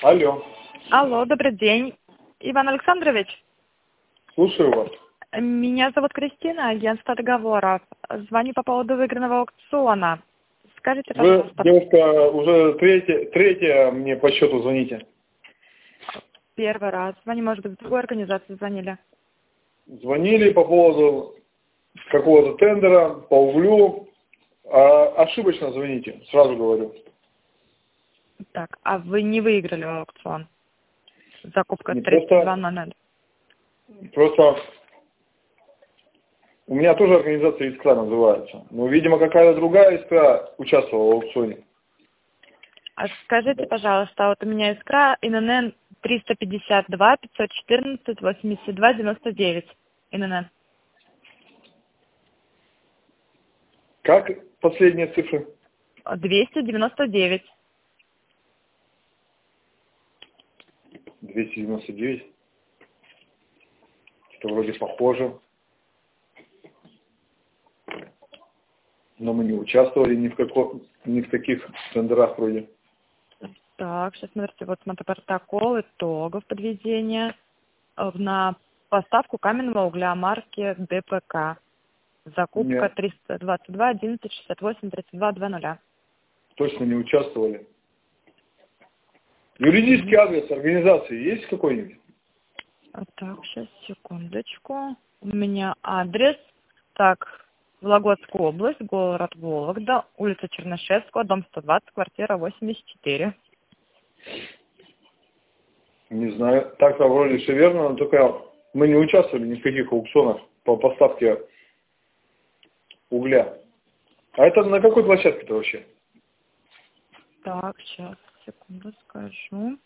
Алло. Алло, добрый день. Иван Александрович, Слушаю вас. меня зовут Кристина, агентство договоров. Звоню по поводу выигранного аукциона. Скажите, Вы, пожалуйста. девушка, уже третья мне по счету звоните. Первый раз. Звоню, может быть, с другой организации звонили. Звонили по поводу какого-то тендера по углю. Ошибочно звоните, сразу говорю. Так, а вы не выиграли аукцион? Закупка Не 3200. Просто у меня тоже организация «Искра» называется. Но, видимо, какая-то другая «Искра» участвовала в аукционе. А скажите, пожалуйста, вот у меня искра ИНН 352 514 82 99. ИНН. Как последние цифры? 299. 299. Это вроде похоже. Но мы не участвовали ни в каких тендерах вроде. Так, сейчас смотрите, вот смотрите протокол итогов подведения на поставку каменного угля марки ДПК. Закупка Нет, 322 11 68 32 20. точно не участвовали. Юридический адрес организации есть какой-нибудь? Так, сейчас, секундочку. У меня адрес. Так, Вологодская область, город Вологда, улица Чернышевского, дом 120, квартира 84. Не знаю. Так-то вроде все верно, но только мы не участвовали ни в каких аукционах по поставке угля. А это на какой площадке-то вообще? Так, сейчас, секунду, скажу.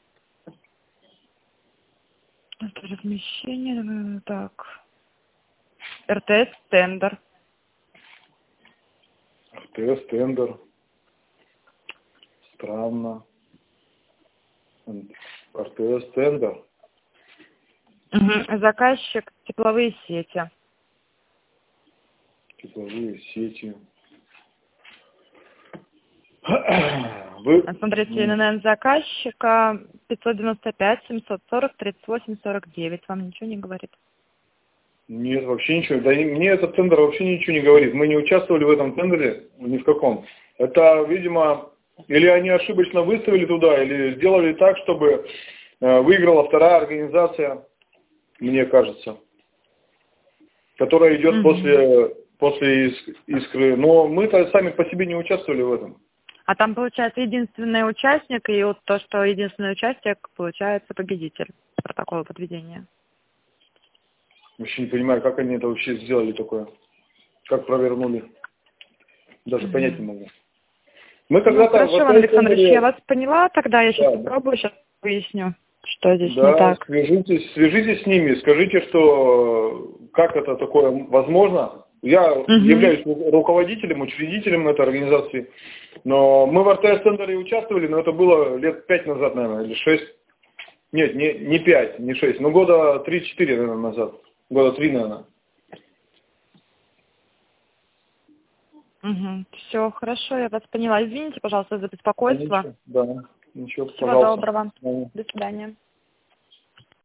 Это размещение, так. РТС тендер. РТС, тендер. Странно. РТС, тендер. Заказчик тепловые сети. Тепловые сети. Вы... Смотрите, ННН заказчика 595 740 38 49. Вам ничего не говорит? Нет, вообще ничего. Да и мне этот тендер вообще ничего не говорит. Мы не участвовали в этом тендере ни в каком. Это, видимо, или они ошибочно выставили туда, или сделали так, чтобы выиграла вторая организация, мне кажется, которая идет после искры. Но мы-то сами по себе не участвовали в этом. А там, получается, единственный участник, и вот то, что единственный участник, получается победитель протокола подведения. Вообще не понимаю, как они это вообще сделали такое. Как провернули. Даже понять не могу. Мы когда-то... хорошо, Иван Александрович, я вас поняла, тогда я сейчас попробую, сейчас выясню, что здесь не так. Свяжитесь с ними, скажите, что как это такое возможно. Я являюсь руководителем, учредителем этой организации, но мы в РТС-тендере участвовали, но это было лет 5 назад, наверное, или 6. Нет, не 5, не 6, но года 3-4, наверное, назад. Года 3, наверное. Все, хорошо, я вас поняла. Извините, пожалуйста, за беспокойство. Да, ничего, Всего пожалуйста. доброго. До свидания.